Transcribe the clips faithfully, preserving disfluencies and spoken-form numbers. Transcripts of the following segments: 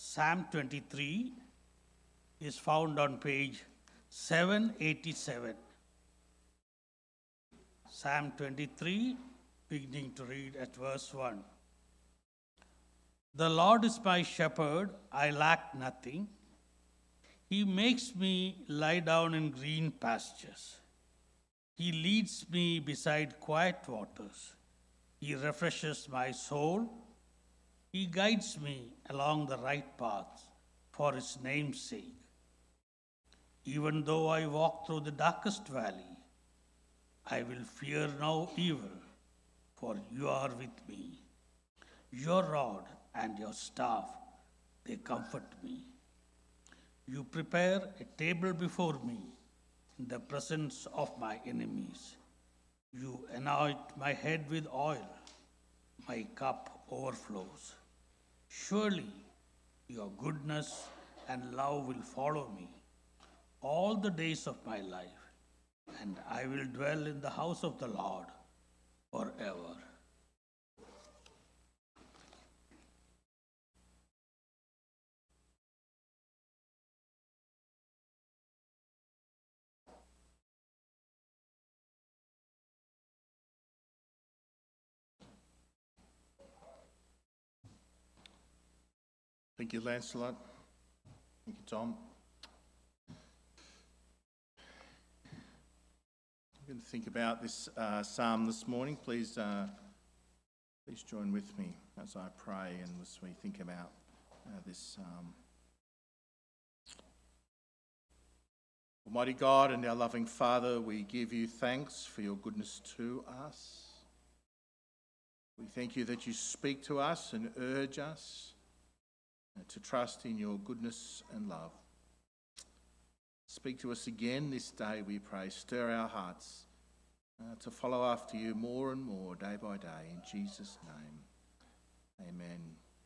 Psalm twenty-three is found on page seven eighty-seven. Psalm twenty-three, beginning to read at verse one. The Lord is my shepherd, I lack nothing. He makes me lie down in green pastures. He leads me beside quiet waters. He refreshes my soul. He guides me along the right path for his name's sake. Even though I walk through the darkest valley, I will fear no evil, for you are with me. Your rod and your staff, they comfort me. You prepare a table before me in the presence of my enemies. You anoint my head with oil. My cup overflows. Surely your goodness and love will follow me all the days of my life, and I will dwell in the house of the Lord forever. Thank you, Lancelot. Thank you, Tom. I'm going to think about this uh, psalm this morning. Please, uh, please join with me as I pray and as we think about uh, this psalm. Almighty God and our loving Father, we give you thanks for your goodness to us. We thank you that you speak to us and urge us to trust in your goodness and love. Speak to us again this day, we pray. Stir our hearts uh, to follow after you more and more, day by day. In Jesus' name, amen.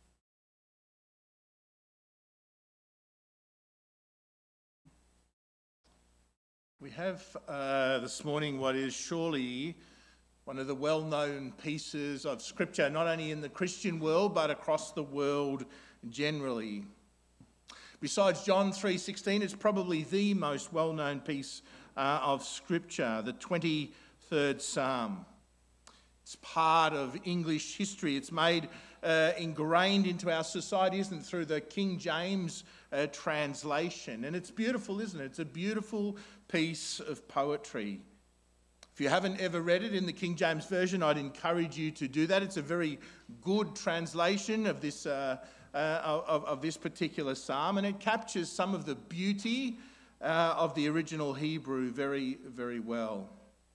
We have uh, this morning what is surely one of the well-known pieces of Scripture, not only in the Christian world, but across the world generally. Besides John three sixteen, it's probably the most well-known piece uh, of Scripture, the twenty-third Psalm. It's part of English history. It's made uh, ingrained into our society, isn't it, through the King James uh, translation. And it's beautiful, isn't it? It's a beautiful piece of poetry. If you haven't ever read it in the King James Version, I'd encourage you to do that. It's a very good translation of this uh, uh, of, of this particular psalm, and it captures some of the beauty uh, of the original Hebrew very, very well.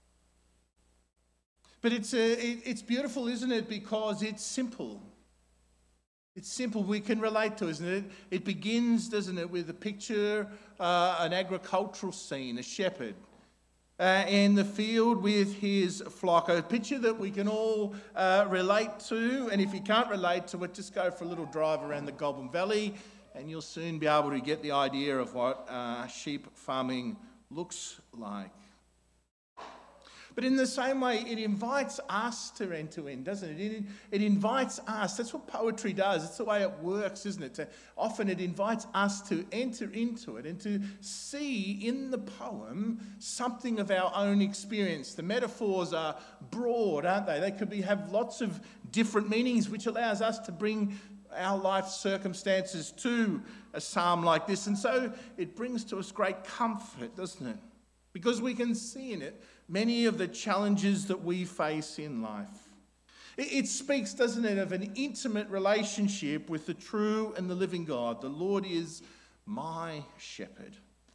But it's a, it, it's beautiful, isn't it? Because it's simple. It's simple. We can relate to, isn't it? It begins, doesn't it, with a picture, uh, an agricultural scene, a shepherd. Uh, in the field with his flock, a picture that we can all uh, relate to, and if you can't relate to it, just go for a little drive around the Goulburn Valley and you'll soon be able to get the idea of what uh, sheep farming looks like. But in the same way, it invites us to enter in, doesn't it? It, it invites us. That's what poetry does. It's the way it works, isn't it? To, often it invites us to enter into it and to see in the poem something of our own experience. The metaphors are broad, aren't they? They could be have lots of different meanings, which allows us to bring our life circumstances to a psalm like this. And so it brings to us great comfort, doesn't it? Because we can see in it many of the challenges that we face in life. It, it speaks, doesn't it, of an intimate relationship with the true and the living God. The Lord is my shepherd.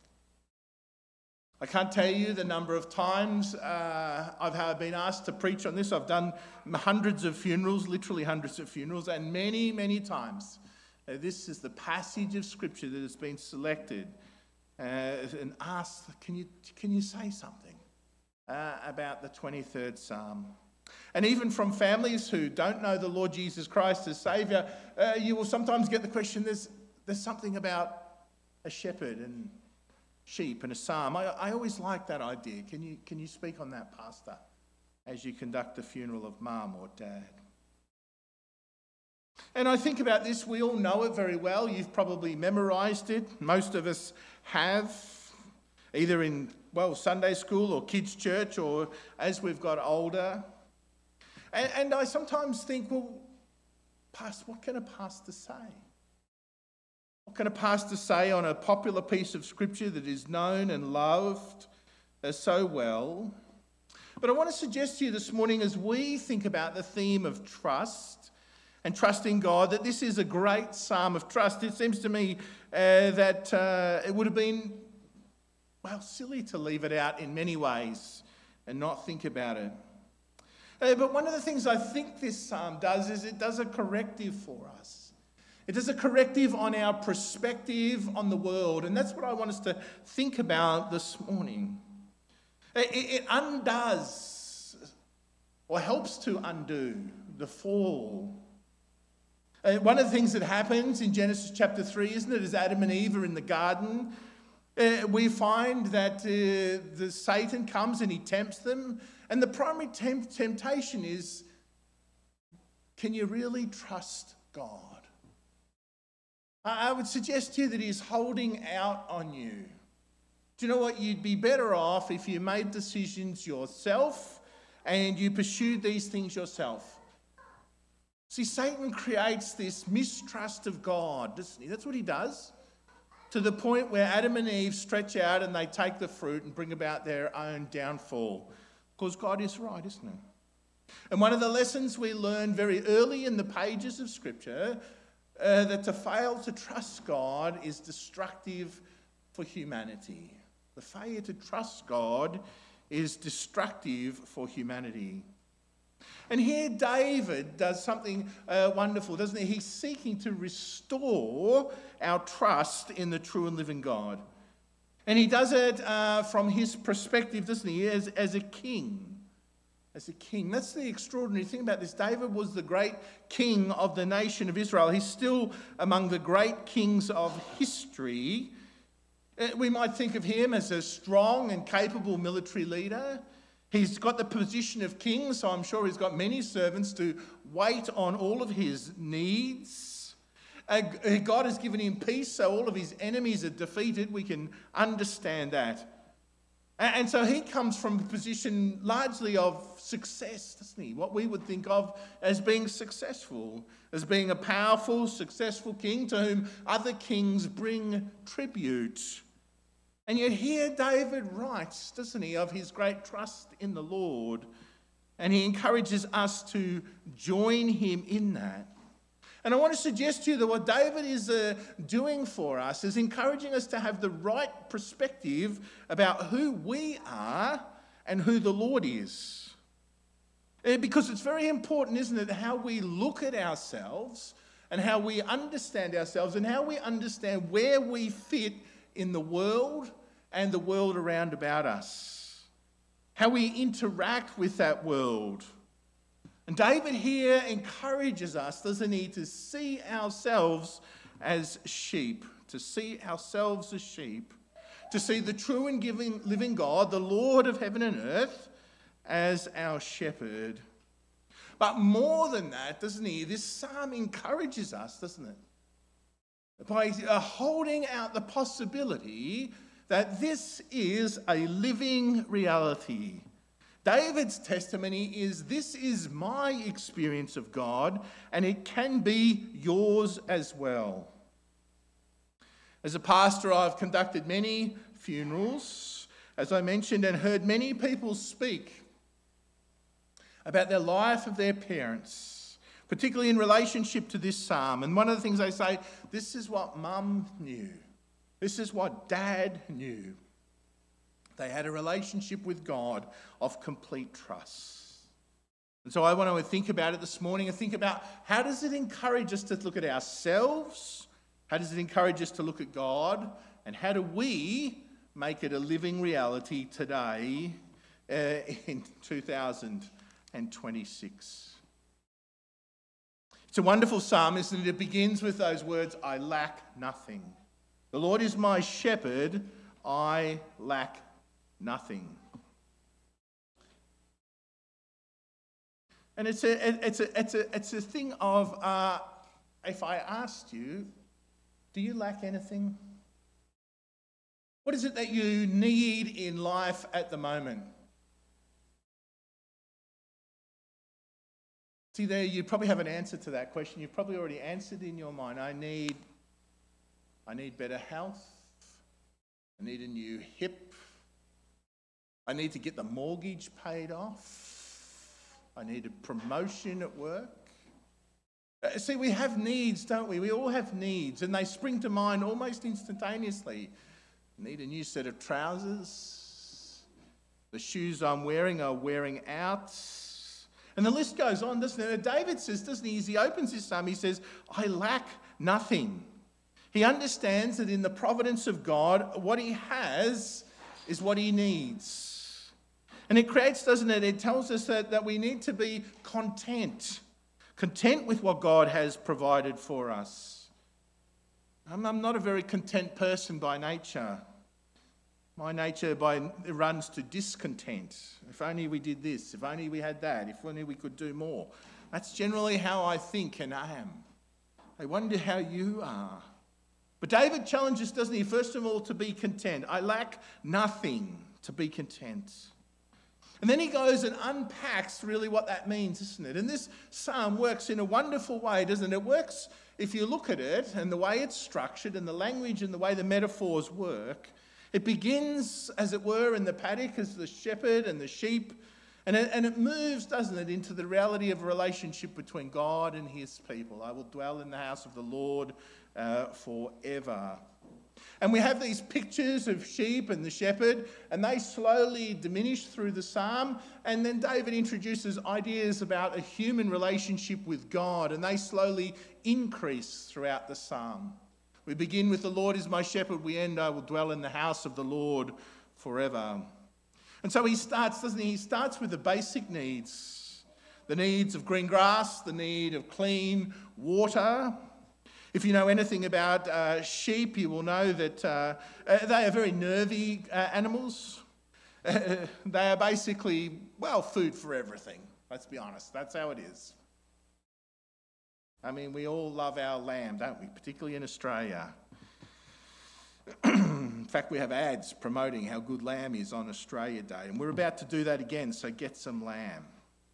I can't tell you the number of times uh, I've been asked to preach on this. I've done hundreds of funerals, literally hundreds of funerals, and many, many times uh, this is the passage of Scripture that has been selected uh, and asked, can you, can you say something uh, about the twenty-third Psalm? And even from families who don't know the Lord Jesus Christ as Saviour, uh, you will sometimes get the question, there's, there's something about a shepherd and sheep and a psalm. I, I always like that idea. Can you, can you speak on that, Pastor, as you conduct the funeral of mum or dad? And I think about this, we all know it very well. You've probably memorised it. Most of us have, either in, well, Sunday school or kids' church or as we've got older. And, and I sometimes think, well, Pastor, what can a pastor say? What can a pastor say on a popular piece of scripture that is known and loved so well? But I want to suggest to you this morning, as we think about the theme of trust and trusting God, that this is a great psalm of trust. It seems to me uh, that uh, it would have been, well, silly to leave it out in many ways and not think about it. Uh, but one of the things I think this psalm does is it does a corrective for us. It does a corrective on our perspective on the world. And that's what I want us to think about this morning. It, it undoes, or helps to undo, the fall. Uh, one of the things that happens in Genesis chapter three, isn't it, as Adam and Eve are in the garden, uh, we find that uh, the Satan comes and he tempts them. And the primary temp- temptation is, can you really trust God? I would suggest to you that he's holding out on you. Do you know what? You'd be better off if you made decisions yourself and you pursued these things yourself. See, Satan creates this mistrust of God, doesn't he? That's what he does. To the point where Adam and Eve stretch out and they take the fruit and bring about their own downfall. Because God is right, isn't he? And one of the lessons we learn very early in the pages of Scripture, uh, that to fail to trust God is destructive for humanity. The failure to trust God is destructive for humanity. And here David does something uh, wonderful, doesn't he? He's seeking to restore our trust in the true and living God. And he does it uh, from his perspective, doesn't he, as, as a king. As a king. That's the extraordinary thing about this. David was the great king of the nation of Israel. He's still among the great kings of history. Uh, we might think of him as a strong and capable military leader. He's got the position of king, so I'm sure he's got many servants to wait on all of his needs. Uh, God has given him peace, so all of his enemies are defeated. We can understand that. And, and so he comes from a position largely of success, doesn't he? What we would think of as being successful, as being a powerful, successful king to whom other kings bring tribute. And yet here David writes, doesn't he, of his great trust in the Lord. And he encourages us to join him in that. And I want to suggest to you that what David is uh, doing for us is encouraging us to have the right perspective about who we are and who the Lord is. Uh, because it's very important, isn't it, how we look at ourselves and how we understand ourselves and how we understand where we fit in the world and the world around about us. How we interact with that world. And David here encourages us, doesn't he, to see ourselves as sheep, to see ourselves as sheep, to see the true and giving, living God, the Lord of heaven and earth, as our shepherd. But more than that, doesn't he, this psalm encourages us, doesn't it, by holding out the possibility that this is a living reality. David's testimony is, this is my experience of God, and it can be yours as well. As a pastor, I've conducted many funerals, as I mentioned, and heard many people speak about their life of their parents, particularly in relationship to this psalm. And one of the things they say, this is what mum knew. This is what dad knew. They had a relationship with God of complete trust. And so I want to think about it this morning and think about, how does it encourage us to look at ourselves? How does it encourage us to look at God? And how do we make it a living reality today uh, in two thousand twenty-six? It's a wonderful psalm, isn't it? It begins with those words, I lack nothing. The Lord is my shepherd, I lack nothing. And it's a, it's a, it's a, it's a thing of uh, if I asked you, do you lack anything? What is it that you need in life at the moment? See there, you probably have an answer to that question. You've probably already answered in your mind. I need, I need better health. I need a new hip. I need to get the mortgage paid off. I need a promotion at work. Uh, See, we have needs, don't we? We all have needs, and they spring to mind almost instantaneously. I need a new set of trousers. The shoes I'm wearing are wearing out. And the list goes on, doesn't it? And David says, doesn't he, as he opens his psalm, he says, I lack nothing. He understands that in the providence of God, what he has is what he needs. And it creates, doesn't it? It tells us that, that we need to be content. Content with what God has provided for us. I'm, I'm not a very content person by nature. My nature by, runs to discontent. If only we did this, if only we had that, if only we could do more. That's generally how I think and am. I wonder how you are. But David challenges, doesn't he, first of all, to be content. I lack nothing, to be content. And then he goes and unpacks really what that means, isn't it? And this psalm works in a wonderful way, doesn't it? It works, if you look at it, and the way it's structured, and the language and the way the metaphors work. It begins, as it were, in the paddock as the shepherd and the sheep, and it, and it moves, doesn't it, into the reality of a relationship between God and his people. I will dwell in the house of the Lord uh, forever. And we have these pictures of sheep and the shepherd, and they slowly diminish through the psalm, and then David introduces ideas about a human relationship with God, and they slowly increase throughout the psalm. We begin with the Lord is my shepherd. We end, I will dwell in the house of the Lord forever. And so he starts, doesn't he? He starts with the basic needs. The needs of green grass, the need of clean water. If you know anything about uh, sheep, you will know that uh, they are very nervy uh, animals. Uh, they are basically, well, food for everything. Let's be honest. That's how it is. I mean, we all love our lamb, don't we? Particularly in Australia. In fact, we have ads promoting how good lamb is on Australia Day. And we're about to do that again, so get some lamb.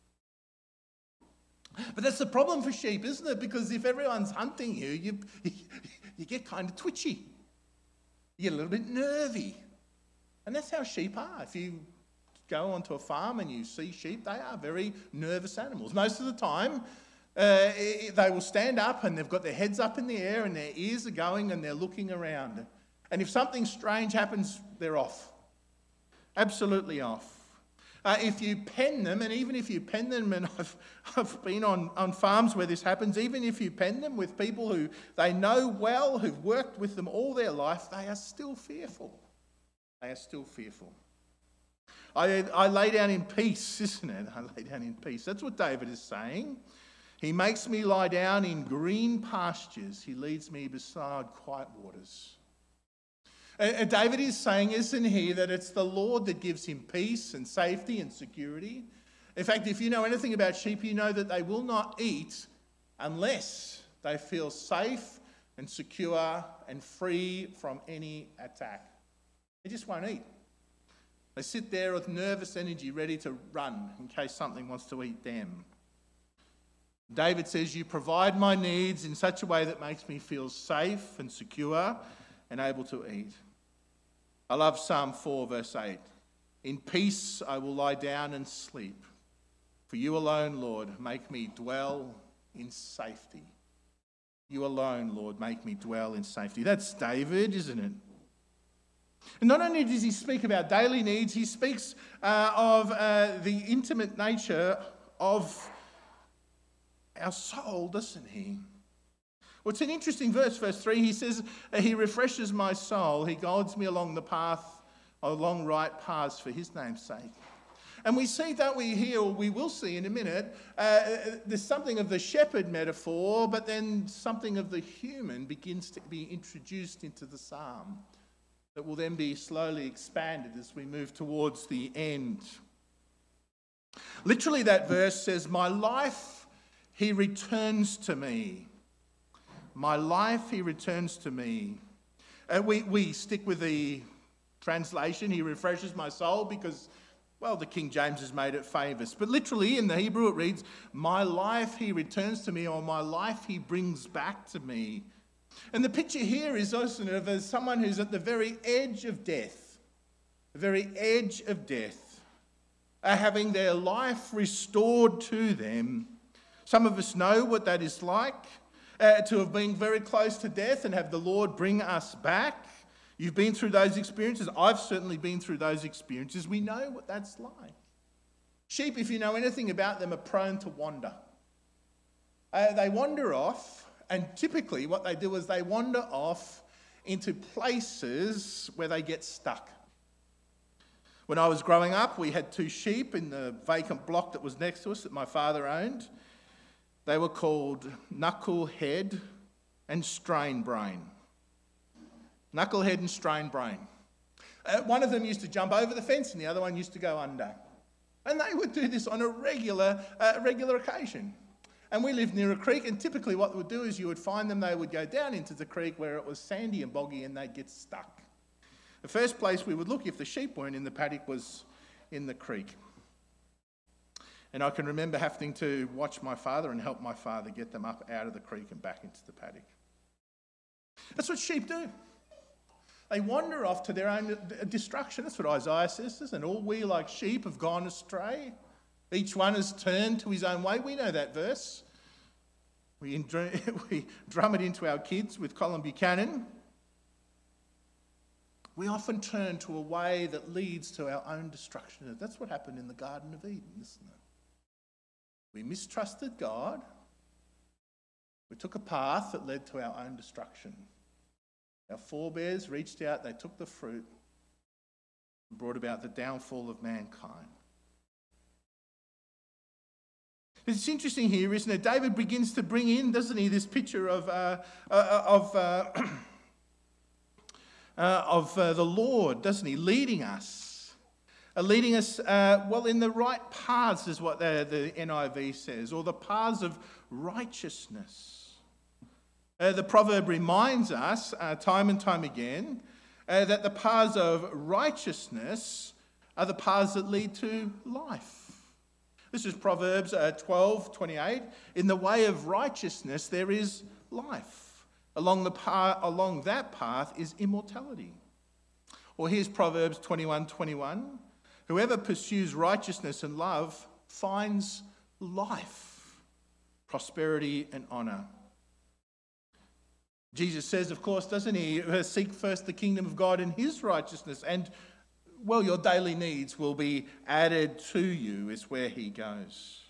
But that's the problem for sheep, isn't it? Because if everyone's hunting you, you, you get kind of twitchy. You get a little bit nervy. And that's how sheep are. If you go onto a farm and you see sheep, they are very nervous animals. Most of the time, Uh, they will stand up and they've got their heads up in the air and their ears are going and they're looking around. And if something strange happens, they're off. Absolutely off. Uh, if you pen them, and even if you pen them, and I've, I've been on, on farms where this happens, even if you pen them with people who they know well, who've worked with them all their life, they are still fearful. They are still fearful. I, I lay down in peace, isn't it? I lay down in peace. That's what David is saying. He makes me lie down in green pastures. He leads me beside quiet waters. And David is saying, isn't he, that it's the Lord that gives him peace and safety and security. In fact, if you know anything about sheep, you know that they will not eat unless they feel safe and secure and free from any attack. They just won't eat. They sit there with nervous energy ready to run in case something wants to eat them. David says, you provide my needs in such a way that makes me feel safe and secure and able to eat. I love Psalm four, verse eight. In peace I will lie down and sleep. For you alone, Lord, make me dwell in safety. You alone, Lord, make me dwell in safety. That's David, isn't it? And not only does he speak about daily needs, he speaks uh, of uh, the intimate nature of our soul, doesn't he? Well, it's an interesting verse, verse three. He says, he refreshes my soul. He guides me along the path, along right paths for his name's sake. And we see, don't we, here, or we will see in a minute, uh, there's something of the shepherd metaphor, but then something of the human begins to be introduced into the psalm that will then be slowly expanded as we move towards the end. Literally, that verse says, my life he returns to me. My life he returns to me. Uh, we, we stick with the translation, he refreshes my soul, because, well, the King James has made it famous. But literally in the Hebrew it reads, my life he returns to me, or my life he brings back to me. And the picture here is also of as someone who's at the very edge of death, the very edge of death, are having their life restored to them. Some of us know what that is like, uh, to have been very close to death and have the Lord bring us back. You've been through those experiences. I've certainly been through those experiences. We know what that's like. Sheep, if you know anything about them, are prone to wander. Uh, they wander off, and typically what they do is they wander off into places where they get stuck. When I was growing up, we had two sheep in the vacant block that was next to us that my father owned. They were called Knucklehead and Strain Brain. Knucklehead and Strain Brain. Uh, one of them used to jump over the fence and the other one used to go under. And they would do this on a regular, uh, regular occasion. And we lived near a creek, and typically what they would do is you would find them, they would go down into the creek where it was sandy and boggy and they'd get stuck. The first place we would look if the sheep weren't in the paddock was in the creek. And I can remember having to watch my father and help my father get them up out of the creek and back into the paddock. That's what sheep do. They wander off to their own destruction. That's what Isaiah says, isn't it? All we like sheep have gone astray. Each one has turned to his own way. We know that verse. We, we drum it into our kids with Colin Buchanan. We often turn to a way that leads to our own destruction. That's what happened in the Garden of Eden, isn't it? We mistrusted God. We took a path that led to our own destruction. Our forebears reached out, they took the fruit, and brought about the downfall of mankind. It's interesting here, isn't it? David begins to bring in, doesn't he, this picture of uh, uh, of uh, uh, of uh, the Lord, doesn't he, leading us, uh, leading us uh, well in the right paths, is what the, the N I V says, or the paths of righteousness. Uh, the proverb reminds us uh, time and time again uh, that the paths of righteousness are the paths that lead to life. This is Proverbs uh, twelve twenty-eight. In the way of righteousness there is life. Along the path, along that path is immortality. Or here's Proverbs twenty-one twenty-one. Whoever pursues righteousness and love finds life, prosperity and honour. Jesus says, of course, doesn't he, seek first the kingdom of God and his righteousness, and, well, your daily needs will be added to you, is where he goes.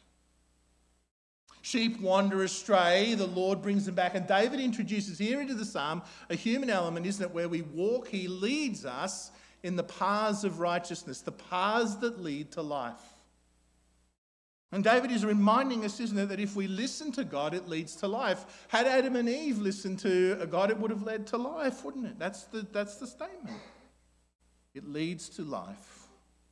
Sheep wander astray, the Lord brings them back, and David introduces here into the psalm a human element, isn't it, where we walk, he leads us in the paths of righteousness, the paths that lead to life. And David is reminding us, isn't it, that if we listen to God, it leads to life. Had Adam and Eve listened to God, it would have led to life, wouldn't it? That's the, that's the statement. It leads to life.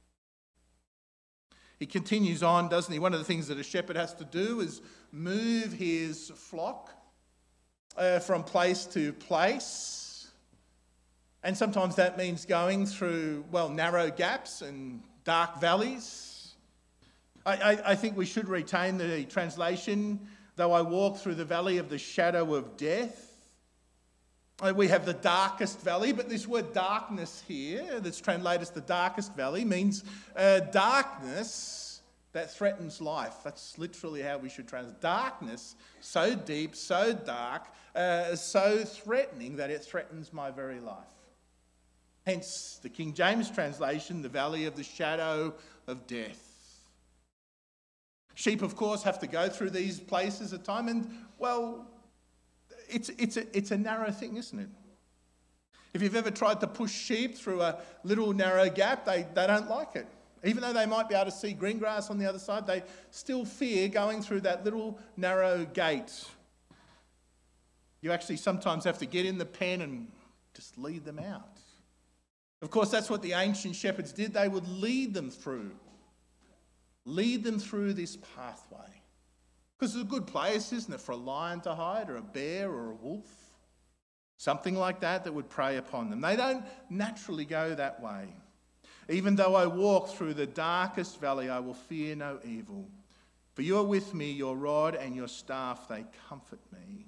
He continues on, doesn't he? One of the things that a shepherd has to do is move his flock uh, from place to place. And sometimes that means going through, well, narrow gaps and dark valleys. I, I, I think we should retain the translation, though I walk through the valley of the shadow of death. Uh, we have the darkest valley, but this word darkness here, that's translated as the darkest valley, means uh, darkness that threatens life. That's literally how we should translate. Darkness so deep, so dark, uh, so threatening that it threatens my very life. Hence the King James translation, the valley of the shadow of death. Sheep, of course, have to go through these places at time, and, well, it's, it's, a, it's a narrow thing, isn't it? If you've ever tried to push sheep through a little narrow gap, they, they don't like it. Even though they might be able to see green grass on the other side, they still fear going through that little narrow gate. You actually sometimes have to get in the pen and just lead them out. Of course, that's what the ancient shepherds did. They would lead them through. Lead them through this pathway. Because it's a good place, isn't it, for a lion to hide, or a bear, or a wolf? Something like that that would prey upon them. They don't naturally go that way. Even though I walk through the darkest valley, I will fear no evil. For you are with me, your rod and your staff, they comfort me.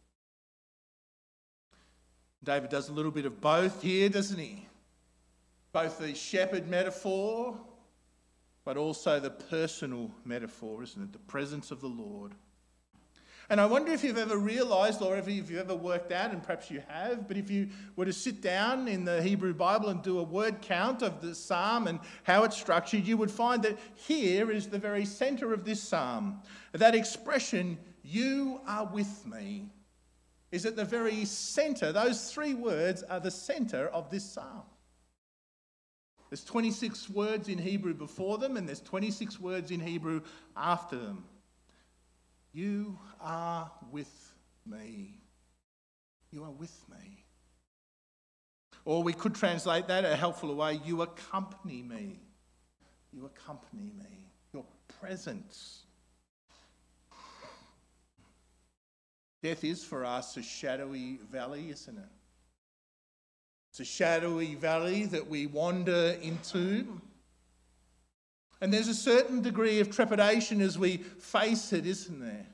David does a little bit of both here, doesn't he? Both the shepherd metaphor, but also the personal metaphor, isn't it? The presence of the Lord. And I wonder if you've ever realised, or if you've ever worked out, and perhaps you have, but if you were to sit down in the Hebrew Bible and do a word count of the psalm and how it's structured, you would find that here is the very centre of this psalm. That expression, you are with me, is at the very centre. Those three words are the centre of this psalm. There's twenty-six words in Hebrew before them, and there's twenty-six words in Hebrew after them. You are with me. You are with me. Or we could translate that a helpful way, you accompany me. You accompany me. Your presence. Death is for us a shadowy valley, isn't it? It's a shadowy valley that we wander into. And there's a certain degree of trepidation as we face it, isn't there?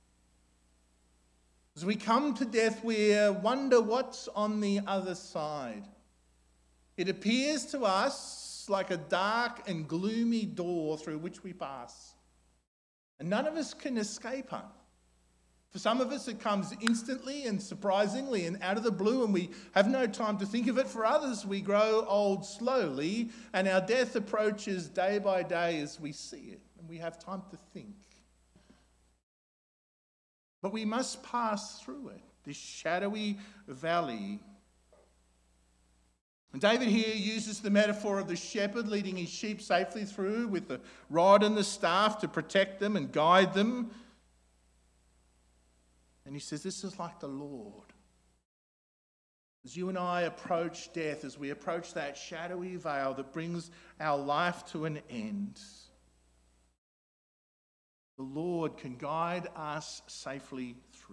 As we come to death, we wonder what's on the other side. It appears to us like a dark and gloomy door through which we pass. And none of us can escape it. For some of us, it comes instantly and surprisingly and out of the blue, and we have no time to think of it. For others, we grow old slowly, and our death approaches day by day as we see it, and we have time to think. But we must pass through it, this shadowy valley. And David here uses the metaphor of the shepherd leading his sheep safely through with the rod and the staff to protect them and guide them. And he says, this is like the Lord. As you and I approach death, as we approach that shadowy veil that brings our life to an end, the Lord can guide us safely through.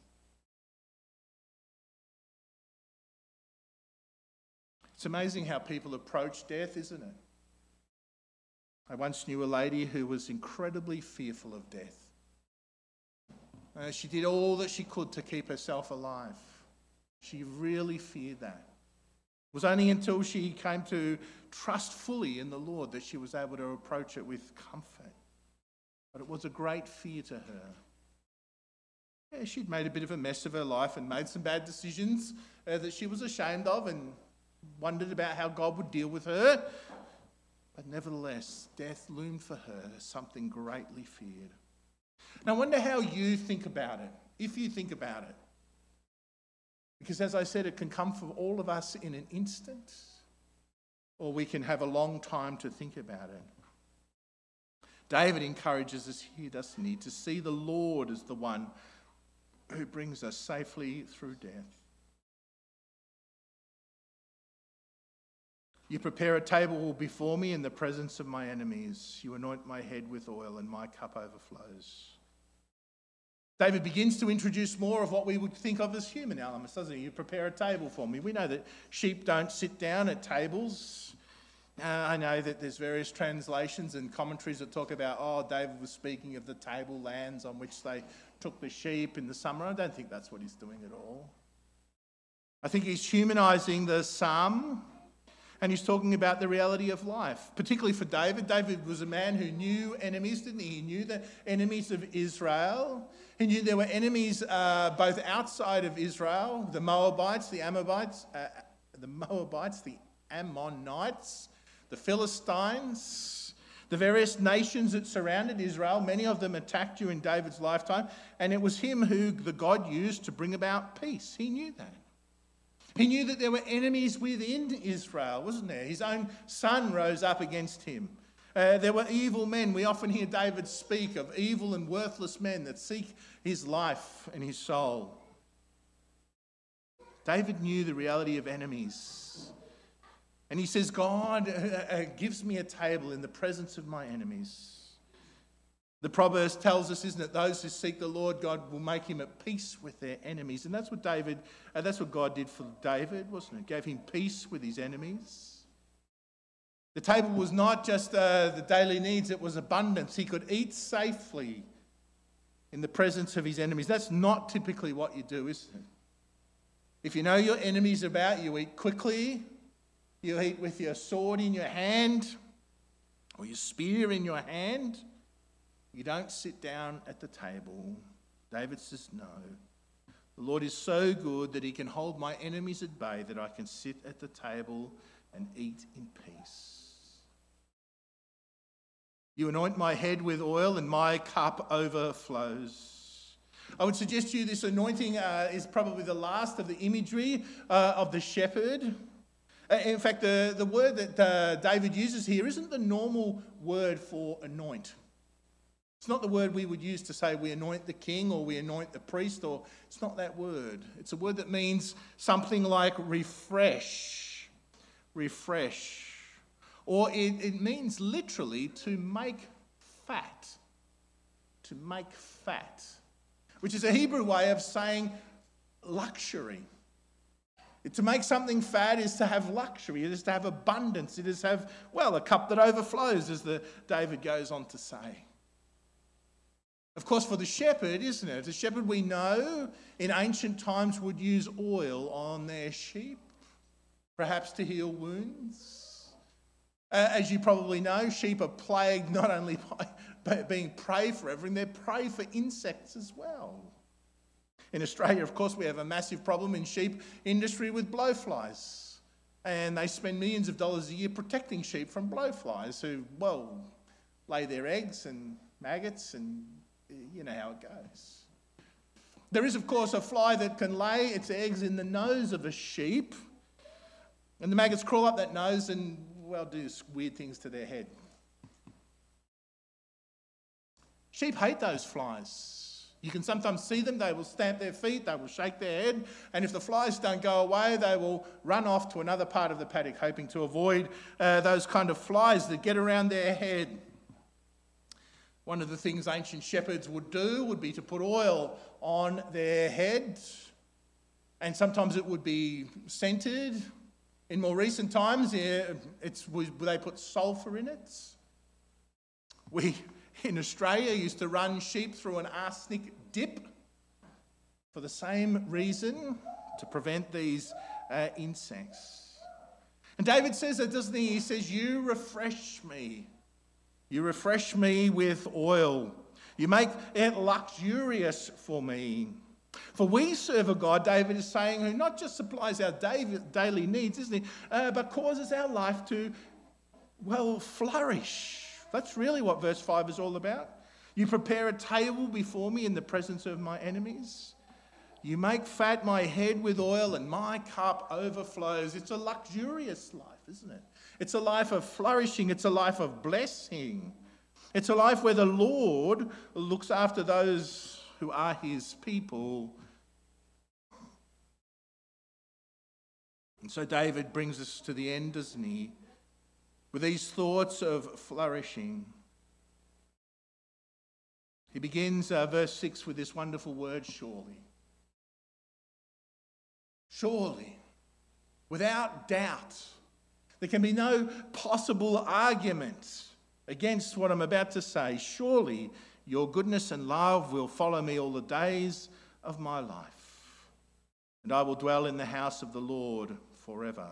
It's amazing how people approach death, isn't it? I once knew a lady who was incredibly fearful of death. Uh, she did all that she could to keep herself alive. She really feared that. It was only until she came to trust fully in the Lord that she was able to approach it with comfort. But it was a great fear to her. Yeah, she'd made a bit of a mess of her life and made some bad decisions uh, that she was ashamed of and wondered about how God would deal with her. But nevertheless, death loomed for her as something greatly feared. Now, I wonder how you think about it, if you think about it. Because as I said, it can come for all of us in an instant, or we can have a long time to think about it. David encourages us here, doesn't he, to see the Lord as the one who brings us safely through death. You prepare a table before me in the presence of my enemies. You anoint my head with oil and my cup overflows. David begins to introduce more of what we would think of as human elements, doesn't he? You prepare a table for me. We know that sheep don't sit down at tables. Uh, I know that there's various translations and commentaries that talk about, oh, David was speaking of the tablelands on which they took the sheep in the summer. I don't think that's what he's doing at all. I think he's humanising the psalm, and he's talking about the reality of life, particularly for David. David was a man who knew enemies, didn't he? He knew the enemies of Israel. He knew there were enemies uh, both outside of Israel, the Moabites, the Ammonites, uh, the Moabites, the Ammonites, the Philistines, the various nations that surrounded Israel. Many of them attacked during David's lifetime, and it was him who the God used to bring about peace. He knew that. He knew that there were enemies within Israel, wasn't there? His own son rose up against him. Uh, there were evil men. We often hear David speak of evil and worthless men that seek his life and his soul. David knew the reality of enemies. And he says, God uh, uh, gives me a table in the presence of my enemies. The Proverbs tells us, isn't it, those who seek the Lord, God will make him at peace with their enemies. And that's what David, uh, that's what God did for David, wasn't it? Gave him peace with his enemies. The table was not just uh, the daily needs, it was abundance. He could eat safely in the presence of his enemies. That's not typically what you do, is it? If you know your enemy's about, you eat quickly, you eat with your sword in your hand, or your spear in your hand. You don't sit down at the table. David says, no. The Lord is so good that he can hold my enemies at bay, that I can sit at the table and eat in peace. You anoint my head with oil and my cup overflows. I would suggest to you this anointing uh, is probably the last of the imagery uh, of the shepherd. Uh, in fact, the, the word that uh, David uses here isn't the normal word for anoint. It's not the word we would use to say we anoint the king or we anoint the priest, or it's not that word. It's a word that means something like refresh, refresh. Or it, it means literally to make fat, to make fat, which is a Hebrew way of saying luxury. To make something fat is to have luxury, it is to have abundance, it is to have, well, a cup that overflows, as the David goes on to say. Of course, for the shepherd, isn't it? The shepherd, we know, in ancient times would use oil on their sheep, perhaps to heal wounds. Uh, as you probably know, sheep are plagued not only by, by being prey for everything, they're prey for insects as well. In Australia, of course, we have a massive problem in sheep industry with blowflies. And they spend millions of dollars a year protecting sheep from blowflies who, well, lay their eggs and maggots, and you know how it goes. There is, of course, a fly that can lay its eggs in the nose of a sheep, and the maggots crawl up that nose and, well, do weird things to their head. Sheep hate those flies. You can sometimes see them, they will stamp their feet, they will shake their head, and if the flies don't go away, they will run off to another part of the paddock, hoping to avoid uh, those kind of flies that get around their head. One of the things ancient shepherds would do would be to put oil on their head, and sometimes it would be scented. In more recent times, it's, they put sulphur in it. We, in Australia, used to run sheep through an arsenic dip for the same reason, to prevent these uh, insects. And David says that, doesn't he? He says, you refresh me. You refresh me with oil. You make it luxurious for me. For we serve a God, David is saying, who not just supplies our daily needs, isn't he, uh, but causes our life to, well, flourish. That's really what verse five is all about. You prepare a table before me in the presence of my enemies. You make fat my head with oil, and my cup overflows. It's a luxurious life, isn't it? It's a life of flourishing. It's a life of blessing. It's a life where the Lord looks after those who are his people. And so David brings us to the end, doesn't he? With these thoughts of flourishing. He begins uh, verse six with this wonderful word, surely. Surely, without doubt, there can be no possible argument against what I'm about to say. Surely your goodness and love will follow me all the days of my life, and I will dwell in the house of the Lord forever.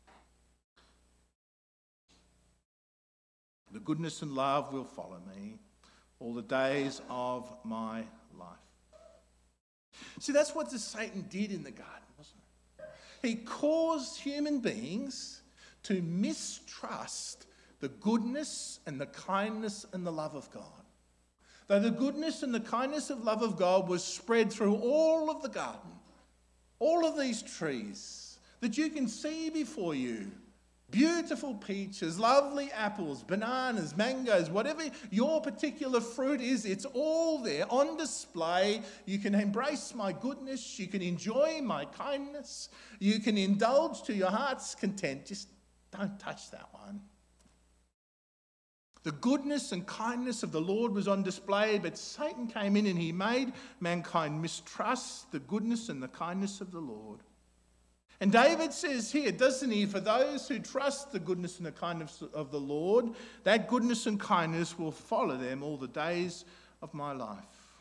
The goodness and love will follow me all the days of my life. See, that's what the Satan did in the garden, wasn't it? He caused human beings to mistrust the goodness and the kindness and the love of God. Though the goodness and the kindness and love of God was spread through all of the garden, all of these trees that you can see before you, beautiful peaches, lovely apples, bananas, mangoes, whatever your particular fruit is, it's all there on display. You can embrace my goodness, you can enjoy my kindness, you can indulge to your heart's content. Just don't touch that one. The goodness and kindness of the Lord was on display, but Satan came in and he made mankind mistrust the goodness and the kindness of the Lord. And David says here, doesn't he, for those who trust the goodness and the kindness of the Lord, that goodness and kindness will follow them all the days of my life.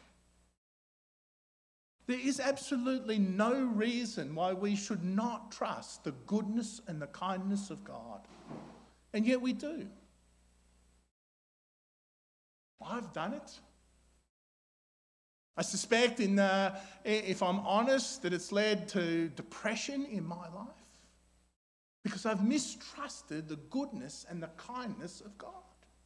There is absolutely no reason why we should not trust the goodness and the kindness of God. And yet we do. I've done it. I suspect, in uh, if I'm honest, that it's led to depression in my life because I've mistrusted the goodness and the kindness of God.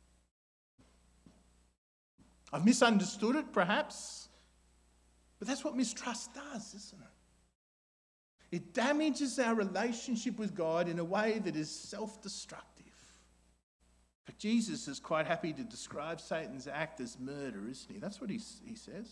I've misunderstood it, perhaps, but that's what mistrust does, isn't it? It damages our relationship with God in a way that is self-destructive. But Jesus is quite happy to describe Satan's act as murder, isn't he? That's what he, he says.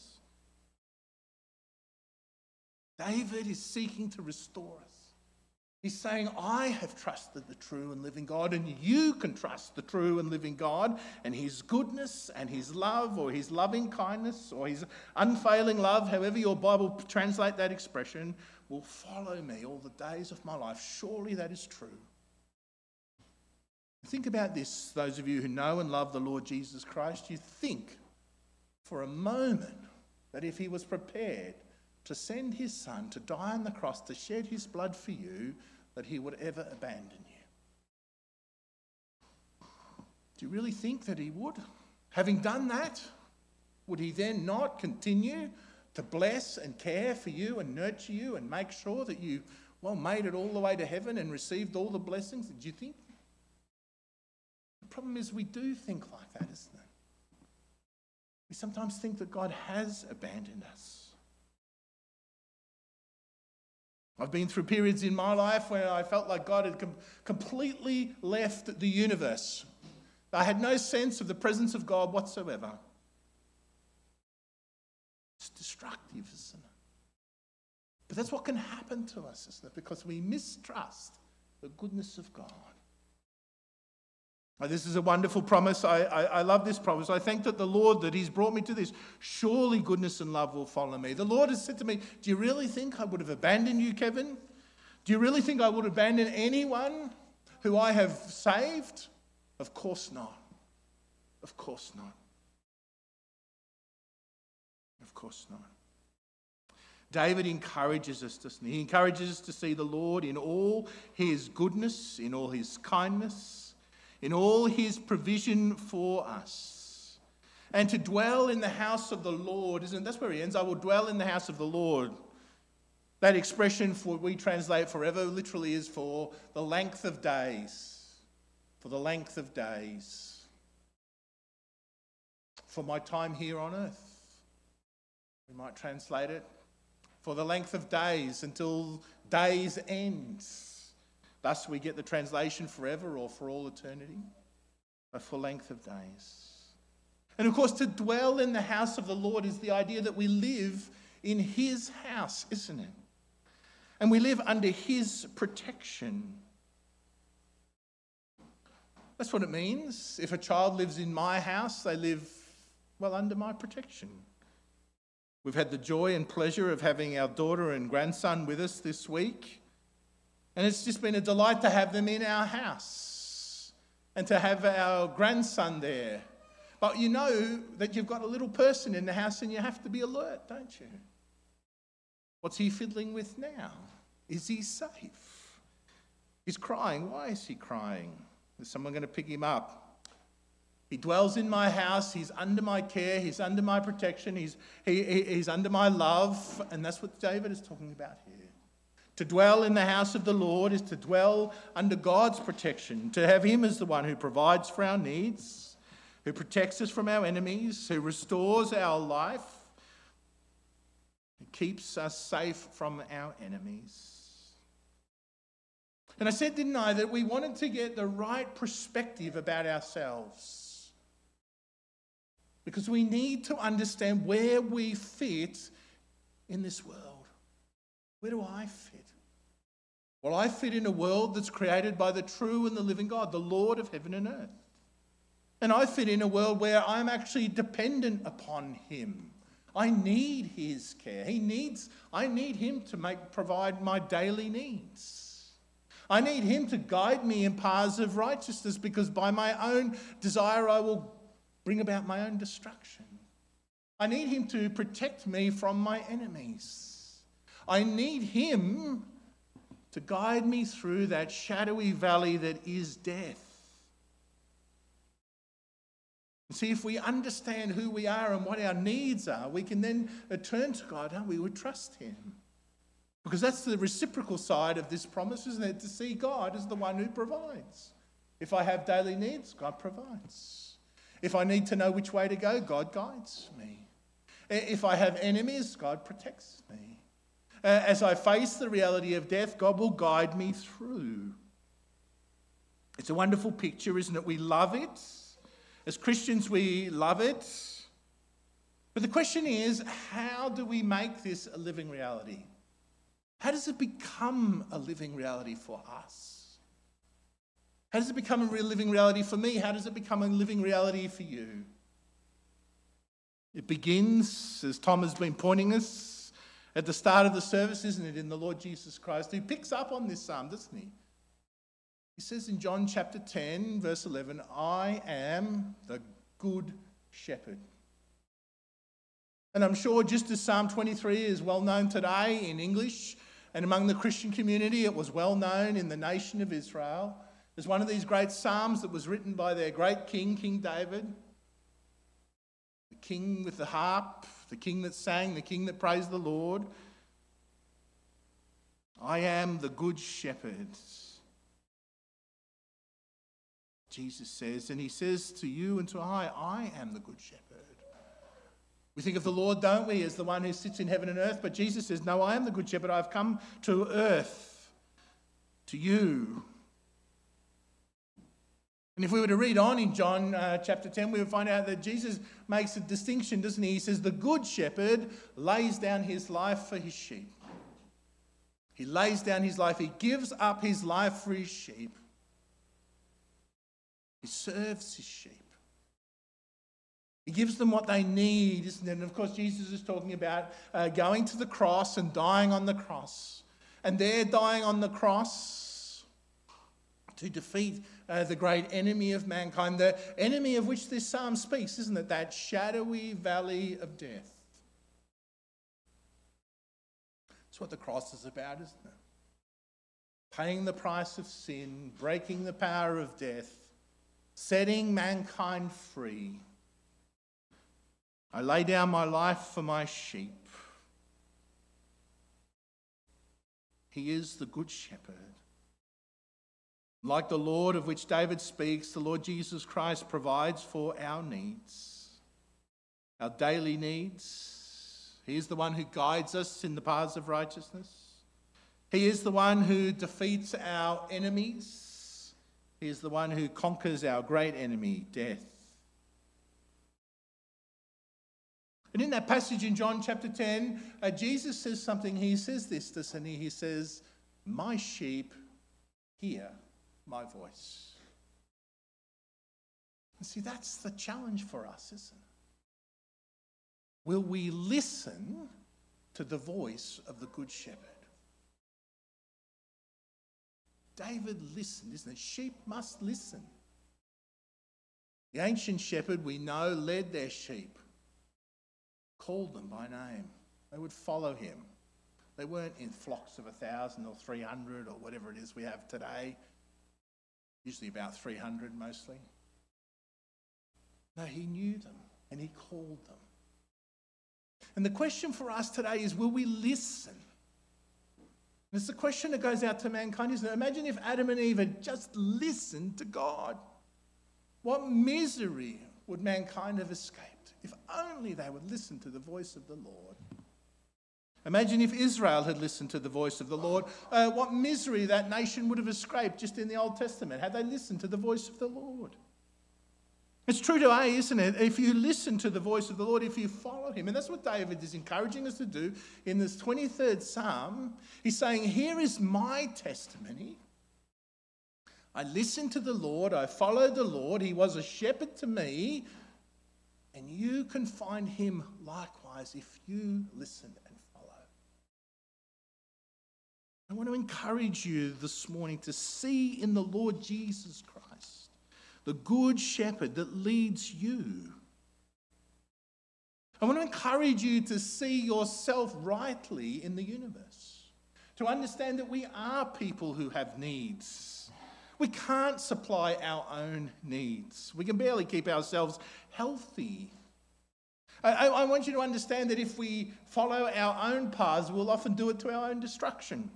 David is seeking to restore us. He's saying, I have trusted the true and living God, and you can trust the true and living God, and his goodness and his love, or his loving kindness, or his unfailing love, however your Bible translate that expression, will follow me all the days of my life. Surely that is true. Think about this, those of you who know and love the Lord Jesus Christ. You think for a moment that if he was prepared to send his son to die on the cross, to shed his blood for you, that he would ever abandon you. Do you really think that he would? Having done that, would he then not continue to bless and care for you and nurture you and make sure that you, well, made it all the way to heaven and received all the blessings? Did you think? The problem is we do think like that, isn't it? We sometimes think that God has abandoned us. I've been through periods in my life where I felt like God had com- completely left the universe. I had no sense of the presence of God whatsoever. It's destructive, isn't it? But that's what can happen to us, isn't it? Because we mistrust the goodness of God. Oh, this is a wonderful promise. I, I, I love this promise. I thank that the Lord, that he's brought me to this. Surely goodness and love will follow me. The Lord has said to me, do you really think I would have abandoned you, Kevin? Do you really think I would abandon anyone who I have saved? Of course not. Of course not. Of course not. David encourages us, doesn't he? He encourages us to see the Lord in all his goodness, in all his kindness, in all his provision for us. And to dwell in the house of the Lord, isn't it? That's where he ends. I will dwell in the house of the Lord. That expression, for we translate forever, literally is for the length of days. For the length of days. For my time here on earth. We might translate it. For the length of days until days end. Thus we get the translation forever or for all eternity, but for length of days. And of course, to dwell in the house of the Lord is the idea that we live in his house, isn't it? And we live under his protection. That's what it means. If a child lives in my house, they live, well, under my protection. We've had the joy and pleasure of having our daughter and grandson with us this week. And it's just been a delight to have them in our house and to have our grandson there. But you know that you've got a little person in the house and you have to be alert, don't you? What's he fiddling with now? Is he safe? He's crying. Why is he crying? Is someone going to pick him up? He dwells in my house. He's under my care. He's under my protection. He's, he, he's under my love. And that's what David is talking about here. To dwell in the house of the Lord is to dwell under God's protection, to have him as the one who provides for our needs, who protects us from our enemies, who restores our life, who keeps us safe from our enemies. And I said, didn't I, that we wanted to get the right perspective about ourselves. Because we need to understand where we fit in this world. Where do I fit? Well, I fit in a world that's created by the true and the living God, the Lord of heaven and earth. And I fit in a world where I'm actually dependent upon him. I need his care. He needs, I need him to make, provide my daily needs. I need him to guide me in paths of righteousness, because by my own desire I will bring about my own destruction. I need him to protect me from my enemies. I need him to guide me through that shadowy valley that is death. See, if we understand who we are and what our needs are, we can then turn to God and we would trust him. Because that's the reciprocal side of this promise, isn't it? To see God as the one who provides. If I have daily needs, God provides. If I need to know which way to go, God guides me. If I have enemies, God protects me. As I face the reality of death, God will guide me through. It's a wonderful picture, isn't it? We love it. As Christians, we love it. But the question is, how do we make this a living reality? How does it become a living reality for us? How does it become a real living reality for me? How does it become a living reality for you? It begins, as Tom has been pointing us, at the start of the service, isn't it, in the Lord Jesus Christ? He picks up on this psalm, doesn't he? He says in John chapter ten, verse eleven, I am the good shepherd. And I'm sure just as Psalm twenty-three is well known today in English and among the Christian community, it was well known in the nation of Israel as one of these great psalms that was written by their great king, King David. The king with the harp, the king that sang, the king that praised the Lord. I am the good shepherd. Jesus says, and he says to you and to I, I am the good shepherd. We think of the Lord, don't we, as the one who sits in heaven and earth, but Jesus says, no, I am the good shepherd. I've come to earth, to you. And if we were to read on in John uh, chapter ten, we would find out that Jesus makes a distinction, doesn't he? He says, the good shepherd lays down his life for his sheep. He lays down his life. He gives up his life for his sheep. He serves his sheep. He gives them what they need, isn't it? And of course, Jesus is talking about uh, going to the cross and dying on the cross. And there, dying on the cross to defeat uh, the great enemy of mankind, the enemy of which this psalm speaks, isn't it? That shadowy valley of death. That's what the cross is about, isn't it? Paying the price of sin, breaking the power of death, setting mankind free. I lay down my life for my sheep. He is the good shepherd. Like the Lord of which David speaks, the Lord Jesus Christ provides for our needs, our daily needs. He is the one who guides us in the paths of righteousness. He is the one who defeats our enemies. He is the one who conquers our great enemy, death. And in that passage in John chapter ten, uh, Jesus says something. He says this, doesn't he? He says, my sheep hear my voice. And see, that's the challenge for us, isn't it? Will we listen to the voice of the good shepherd? David listened, isn't it? Sheep must listen. The ancient shepherd, we know, led their sheep, called them by name. They would follow him. They weren't in flocks of a thousand or three hundred or whatever it is we have today. Usually about three hundred mostly. No, he knew them and he called them. And the question for us today is, will we listen? And it's the question that goes out to mankind, isn't it? Imagine if Adam and Eve had just listened to God. What misery would mankind have escaped if only they would listen to the voice of the Lord? Imagine if Israel had listened to the voice of the Lord. Uh, what misery that nation would have escaped just in the Old Testament had they listened to the voice of the Lord. It's true today, isn't it? If you listen to the voice of the Lord, if you follow him, and that's what David is encouraging us to do in this twenty-third Psalm. He's saying, here is my testimony. I listened to the Lord, I followed the Lord, he was a shepherd to me, and you can find him likewise if you listen and follow. I want to encourage you this morning to see in the Lord Jesus Christ the good shepherd that leads you. I want to encourage you to see yourself rightly in the universe, to understand that we are people who have needs. We can't supply our own needs. We can barely keep ourselves healthy. I, I want you to understand that if we follow our own paths, we'll often do it to our own destruction.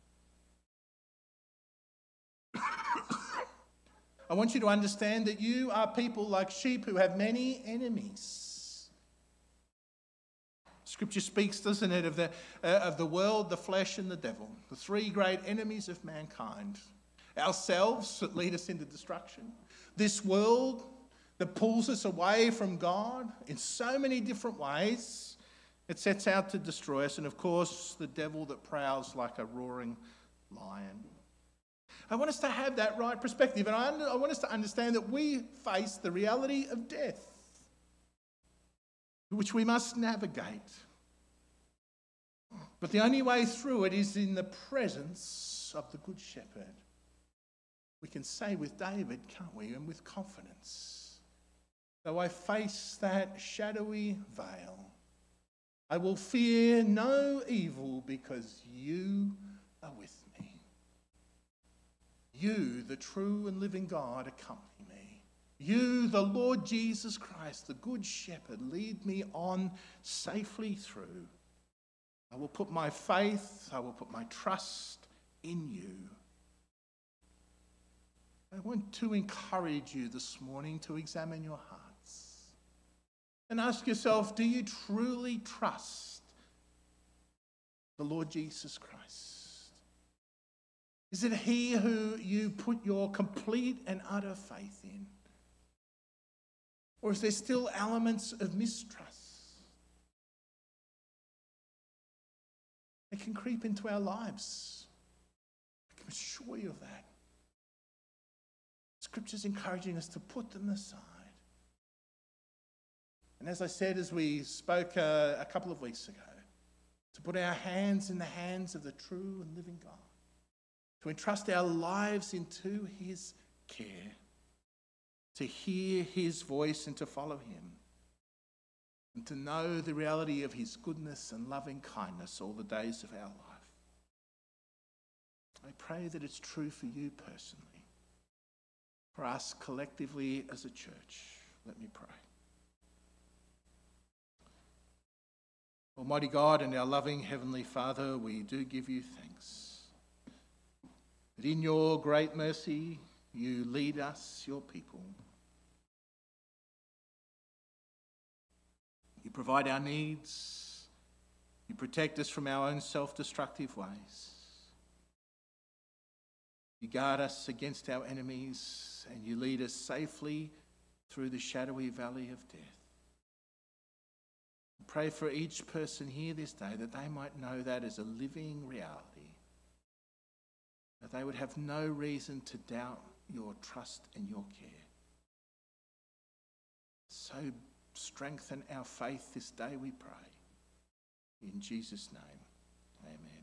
I want you to understand that you are people like sheep who have many enemies. Scripture speaks, doesn't it, of the, uh, of the world, the flesh, and the devil, the three great enemies of mankind. Ourselves that lead us into destruction. This world that pulls us away from God in so many different ways. It sets out to destroy us. And of course, the devil that prowls like a roaring lion. I want us to have that right perspective. And I, under, I want us to understand that we face the reality of death, which we must navigate. But the only way through it is in the presence of the Good Shepherd. We can say with David, can't we, and with confidence, though I face that shadowy veil, I will fear no evil because you are with me. You, the true and living God, accompany me. You, the Lord Jesus Christ, the Good Shepherd, lead me on safely through. I will put my faith, I will put my trust in you. I want to encourage you this morning to examine your hearts and ask yourself, do you truly trust the Lord Jesus Christ? Is it he who you put your complete and utter faith in? Or is there still elements of mistrust that can creep into our lives? I can assure you of that. Scripture's encouraging us to put them aside. And as I said, as we spoke uh, a couple of weeks ago, to put our hands in the hands of the true and living God, to entrust our lives into his care, to hear his voice and to follow him, and to know the reality of his goodness and loving kindness all the days of our life. I pray that it's true for you personally, for us collectively as a church. Let me pray. Almighty God and our loving Heavenly Father, we do give you thanks that in your great mercy you lead us, your people. You provide our needs. You protect us from our own self-destructive ways. You guard us against our enemies, and you lead us safely through the shadowy valley of death. Pray for each person here this day that they might know that as a living reality, that they would have no reason to doubt your trust and your care. So strengthen our faith this day, we pray. In Jesus' name, amen.